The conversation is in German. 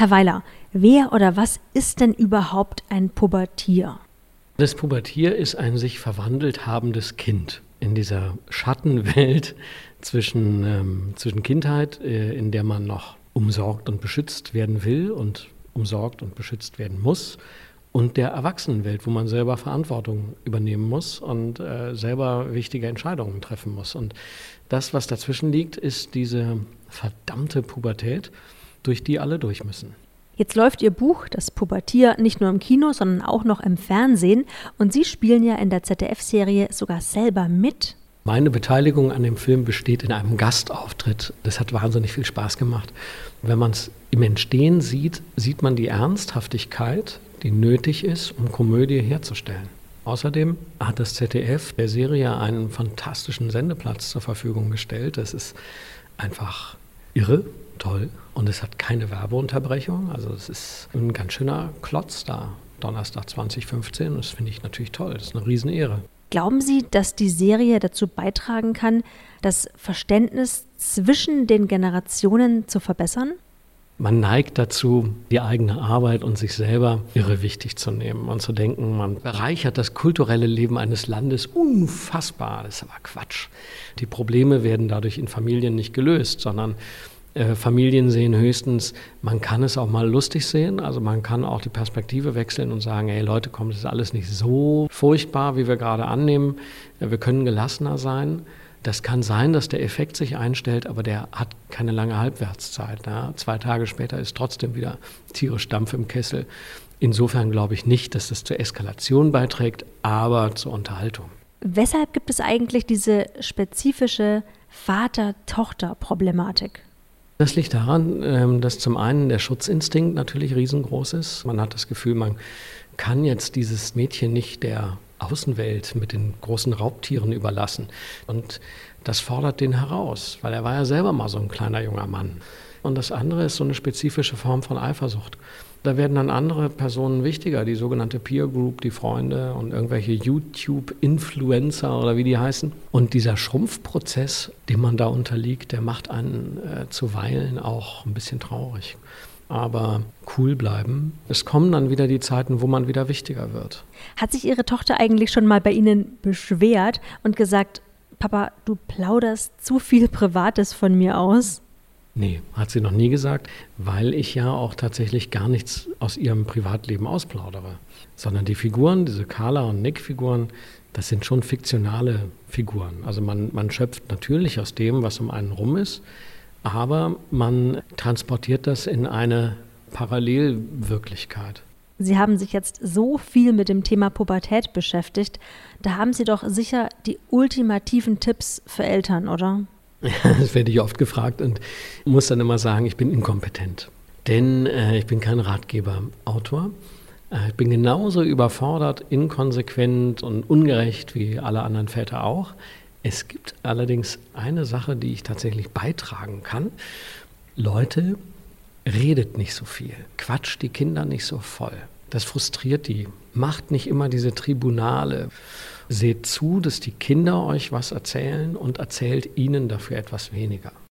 Herr Weiler, wer oder was ist denn überhaupt ein Pubertier? Das Pubertier ist ein sich verwandelt habendes Kind in dieser Schattenwelt zwischen Kindheit, in der man noch umsorgt und beschützt werden will und umsorgt und beschützt werden muss, und der Erwachsenenwelt, wo man selber Verantwortung übernehmen muss und selber wichtige Entscheidungen treffen muss. Und das, was dazwischen liegt, ist diese verdammte Pubertät, durch die alle durch müssen. Jetzt läuft Ihr Buch, das Pubertier, nicht nur im Kino, sondern auch noch im Fernsehen. Und Sie spielen ja in der ZDF-Serie sogar selber mit. Meine Beteiligung an dem Film besteht in einem Gastauftritt. Das hat wahnsinnig viel Spaß gemacht. Wenn man es im Entstehen sieht, sieht man die Ernsthaftigkeit, die nötig ist, um Komödie herzustellen. Außerdem hat das ZDF der Serie einen fantastischen Sendeplatz zur Verfügung gestellt. Das ist einfach irre, toll, und es hat keine Werbeunterbrechung. Also es ist ein ganz schöner Klotz da, Donnerstag 2015. Das finde ich natürlich toll, das ist eine Riesenehre. Glauben Sie, dass die Serie dazu beitragen kann, das Verständnis zwischen den Generationen zu verbessern? Man neigt dazu, die eigene Arbeit und sich selber irre wichtig zu nehmen und zu denken, man bereichert das kulturelle Leben eines Landes unfassbar. Das ist aber Quatsch. Die Probleme werden dadurch in Familien nicht gelöst, sondern Familien sehen höchstens, man kann es auch mal lustig sehen, also man kann auch die Perspektive wechseln und sagen, hey Leute, komm, das ist alles nicht so furchtbar, wie wir gerade annehmen. Wir können gelassener sein. Das kann sein, dass der Effekt sich einstellt, aber der hat keine lange Halbwertszeit. Ja. 2 Tage später ist trotzdem wieder tierisch Dampf im Kessel. Insofern glaube ich nicht, dass das zur Eskalation beiträgt, aber zur Unterhaltung. Weshalb gibt es eigentlich diese spezifische Vater-Tochter-Problematik? Das liegt daran, dass zum einen der Schutzinstinkt natürlich riesengroß ist. Man hat das Gefühl, man kann jetzt dieses Mädchen nicht der Außenwelt mit den großen Raubtieren überlassen. Und das fordert den heraus, weil er war ja selber mal so ein kleiner junger Mann. Und das andere ist so eine spezifische Form von Eifersucht. Da werden dann andere Personen wichtiger, die sogenannte Peer Group, die Freunde und irgendwelche YouTube-Influencer oder wie die heißen. Und dieser Schrumpfprozess, dem man da unterliegt, der macht einen zuweilen auch ein bisschen traurig. Aber cool bleiben. Es kommen dann wieder die Zeiten, wo man wieder wichtiger wird. Hat sich Ihre Tochter eigentlich schon mal bei Ihnen beschwert und gesagt, Papa, du plauderst zu viel Privates von mir aus? Nee, hat sie noch nie gesagt, weil ich ja auch tatsächlich gar nichts aus ihrem Privatleben ausplaudere. Sondern die Figuren, diese Carla und Nick-Figuren, das sind schon fiktionale Figuren. Also man schöpft natürlich aus dem, was um einen rum ist, aber man transportiert das in eine Parallelwirklichkeit. Sie haben sich jetzt so viel mit dem Thema Pubertät beschäftigt. Da haben Sie doch sicher die ultimativen Tipps für Eltern, oder? Das werde ich oft gefragt und muss dann immer sagen, ich bin inkompetent. Denn ich bin kein Ratgeber-Autor. Ich bin genauso überfordert, inkonsequent und ungerecht wie alle anderen Väter auch. Es gibt allerdings eine Sache, die ich tatsächlich beitragen kann. Leute, redet nicht so viel. Quatscht die Kinder nicht so voll. Das frustriert die. Macht nicht immer diese Tribunale. Seht zu, dass die Kinder euch was erzählen und erzählt ihnen dafür etwas weniger.